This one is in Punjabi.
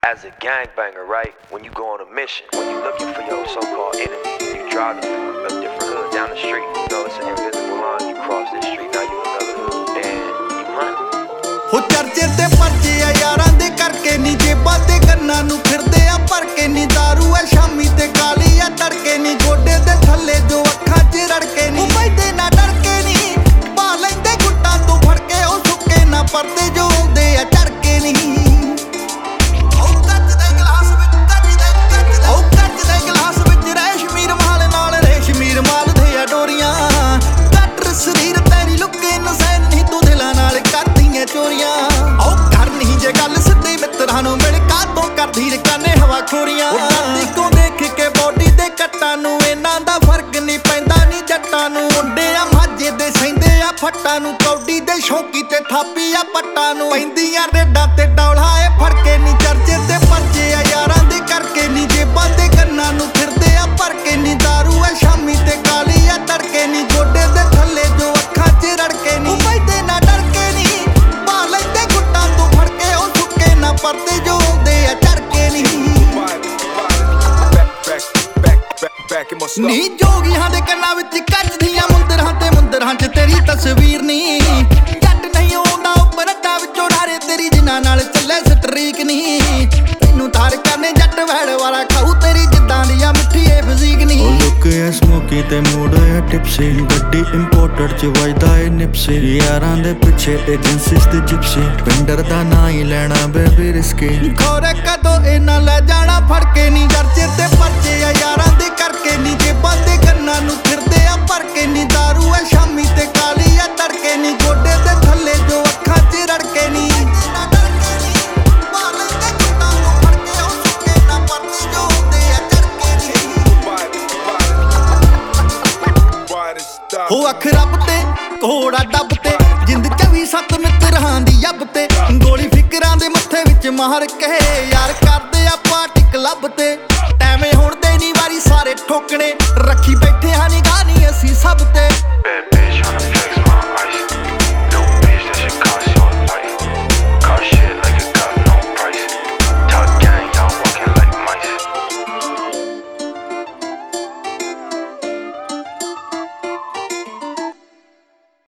As a gangbanger, right? When you go on a mission, when you looking for your so-called enemy, you driving through a different hood down the street. You know it's an invisible line. You cross this street, now you another hood, and you hunting. ਹੋ ਚਰਚੇ ਤੇ ਪਰਚੇ ਆ ਯਾਰਾਂ ਦੇ ਕਰਕੇ ਨੀ ਜੇਬਾਂ ਤੇ ਕੰਨਾਂ ਨੂੰ ਫਿਰਦੇ ਆ ਭਰ ਕੇ ਨੀ ਦਾਰੂ ਆ ਸ਼ਾਮੀ ਤੇ ਕਾਲੀ ਆ ਤੜਕੇ ਨੀ ਗੋਡੇ ਦੇ ਥੱਲੇ ਜੋ ਅੱਖਾਂ 'ਚ ਰੜਕੇ ਨੀ ਬੈਠੇ ਨਾ ਡਰਕੇ ਨੀ ਪਾ ਲੈਂਦੇ ਗੁੱਟਾਂ ਤੋਂ ਫੜ ਕੇ ਉਹ ਸੁੱਕੇ ਨਾ ਪਰਦੇ ਜੋ ਆਉਂਦੇ ਆ ਝੜਕੇ ਨੀ ਸਰੀਰ ਤੇਰੀ ਲੁੱਕੇ ਨਸੈਨ ਨਹੀਂ ਤੂੰ ਦਿਲਾਂ ਨਾਲ ਕਰਦੀਆਂ ਚੋਰੀਆਂ ਉਹ ਕਰ ਨਹੀਂ ਜੇ ਗੱਲ ਸਿੱਧੇ ਮਿੱਤਰਾਂ ਨੂੰ ਮਿਲ ਕਾਤੋਂ ਕਰਦੀ ਰਕਾਨੇ ਹਵਾ ਖੋਰੀਆਂ ਉਹ ਕੋ ਦੇਖ ਕੇ ਬੋਡੀ ਦੇ ਕੱਟਾਂ ਨੂੰ ਇਹਨਾਂ ਦਾ ਫਰਕ ਨਹੀਂ ਪੈਂਦਾ ਨਹੀਂ ਜੱਟਾਂ ਨੂੰ ਮੁੰਡੇ ਆ ਮਾਝੇ ਦੇ ਸੈਂਦੇ ਆ ਫੱਟਾਂ ਨੂੰ ਕੌਡੀ ਦੇ ਸ਼ੌਕੀ ਤੇ ਥਾਪੀ ਆ ਪੱਟਾਂ ਨੂੰ ਪੈਂਦੀਆਂ ਰੇਡਾਂ ਤੇ ਡੌਲਾ ਏ ਫੜ ਕੇ ਨਹੀਂ ਚਰਚੇ ਤੇ ਪਰਚੇ ਆ ਯਾਰਾਂ ਦੇ ਕਰਕੇ ਨਹੀਂ ਜੇਬਾਂ ਦੇ ਕੰਨਾਂ ਨੂੰ ਫਿਰਦੇ ਆ ਭਰ ਕੇ ਨਹੀਂ ਦਾਰੂ ਆ ਸ਼ਾਮੀ ਤੇ ਕਾਲੀ ਆ ਤੜਕੇ ਨਹੀਂ ਗੋਡੇ ਦੇ ਥੱਲੇ ਜੋ ਅੱਖਾਂ 'ਚ ਰੜਕੇ ਨਹੀਂ ਬੈਠੇ ਨਾ ਡਰਕੇ ਨਹੀਂ ਪਾ ਲੈਂਦੇ ਗੁੱਟਾਂ ਤੋਂ ਫੜ ਕੇ ਉਹ ਸੁੱਕੇ ਨਾ ਪਰਦੇ ਜੋ ਆਉਂਦੇ ਆ ਝੜਕੇ ਨਹੀਂ ਨੀ ਜੋਗੀਆਂ ਦੇ ਕੰਨਾਂ ਵਿੱਚ ਕੱਜਦੀਆਂ ਮੁੰਦਰਾਂ 'ਚ ਤੇਰੀ ਤਸਵੀਰ ਨਹੀਂ ਜੱਟ ਨਹੀਂ ਆਉਂਦਾ ਉੱਪਰ ਅੱਡਾ ਵਿੱਚੋਂ ਢਾਰੇ ਤੇਰੀ ਜਿਨ੍ਹਾਂ ਨਾਲ ਚੱਲੇ ਸਟਰੀਕ ਨਹੀਂ ਤੈਨੂੰ ਤਾਰ ਕਰਨੇ ਜੱਟ ਵੈੜ ਵਾਲਾ ਖਾਊ ਤੇਰੀ ਜਿੱਦਾਂ ਦੀ ਆ ਮਿੱਠੀ ਏ ਫਿਜ਼ੀਕ ਨਹੀਂ ਉਹ ਲੁੱਕ ਐ ਸਮੋਕੀ ਤੇ ਮੂਡ ਐ ਟਿਪਸੀ ਗੱਡੀ ਇੰਪੋਰਟਡ ਚ ਵੱਜਦਾ ਏ ਨਿਪਸੀ ਯਾਰਾਂ ਦੇ ਪਿੱਛੇ ਏਜੰਸੀਜ਼ ਤੇ ਜਿਪਸੀ ਪਿੰਡਰ ਦਾ ਨਾਂ ਹੀ ਲੈਣਾ ਬੇਬੀ ਰਿਸਕੀ ਖੋਰੇ ਕਦੋਂ ਇਹਨਾਂ ਲੈ ਜਾਣਾ ਫੜ ਕੇ ਨਹੀਂ ਚਰਚੇ ਤੇ ਪਰਚੇ ਆ ਯਾਰਾਂ ਦੇ ਕਰਕੇ ਨਹੀਂ ਜੇਬਾਂ ਦੇ ਕੰਨਾਂ ਨੂੰ ਫਿਰਦੇ ਆ ਭਰ ਕੇ ਨਹੀਂ ਦਾਰੂ ਆ ਸ਼ਾਮੀ ਤੇ ਕਾਲੀ ਆ ਤੜਕੇ ਨਹੀਂ ਗੋਡੇ ਦੇ ਥੱਲੇ ਜੋ ਅੱਖਾਂ 'ਚ ਰੜਕੇ ਨਹੀਂ ਹੋ ਅੱਖ ਰੱਬ ਤੇ ਘੋੜਾ ਡੱਬ ਤੇ ਜਿੰਦ 24/7 ਮਿੱਤਰਾਂ ਦੀ ਯੱਬ ਤੇ ਗੋਲੀ ਫਿਕਰਾਂ ਦੇ ਮੱਥੇ ਵਿੱਚ ਮਾਰ ਕੇ ਯਾਰ ਕਰਦੇ ਆਪਾਂ ਟਿਕ ਲੱਭ ਤੇ ਟੈਵੇਂ ਹੁਣ ਤੇ ਨਹੀਂ ਵਾਰੀ ਸਾਰੇ ਠੋਕਣੇ